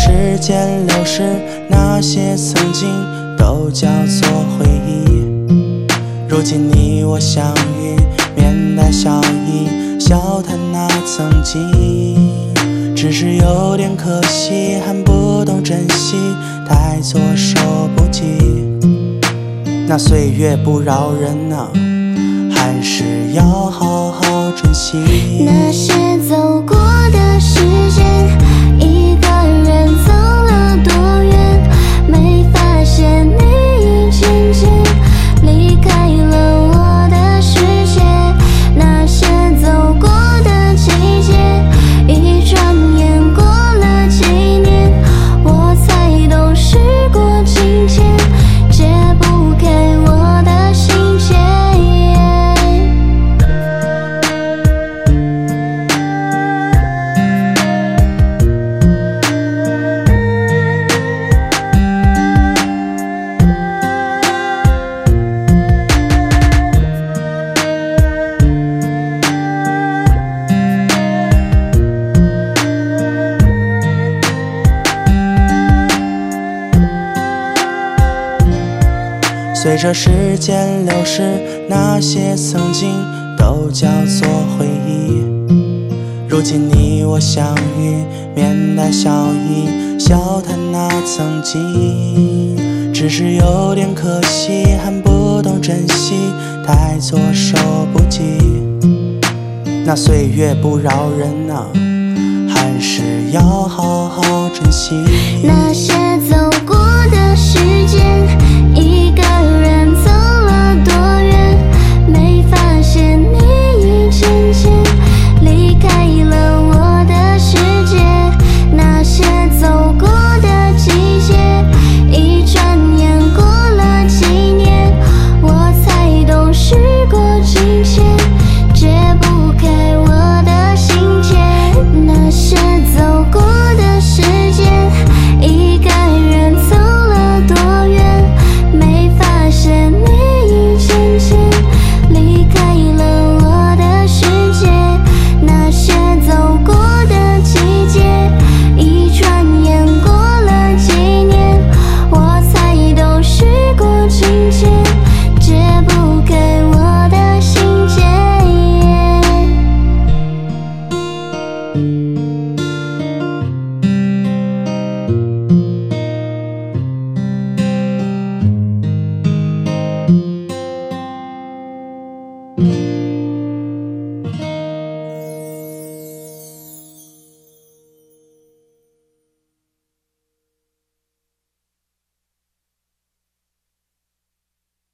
时间流逝，那些曾经都叫做回忆。如今你我相遇，面带笑意，笑谈那曾经。只是有点可惜，还不懂珍惜，太措手不及。那岁月不饶人啊，还是要好好珍惜。 那些走过的时间，一个人走了多远，没发现你已渐渐离开了我的世界。那些走过的季节，一转眼过了几年，我才懂时过境迁，解不开我的心结。 随着时间流逝，那些曾经都叫做回忆。如今你我相遇，面带笑意，笑谈那曾经。只是有点可惜，还不懂珍惜，太措手不及。那岁月不饶人啊，还是要好好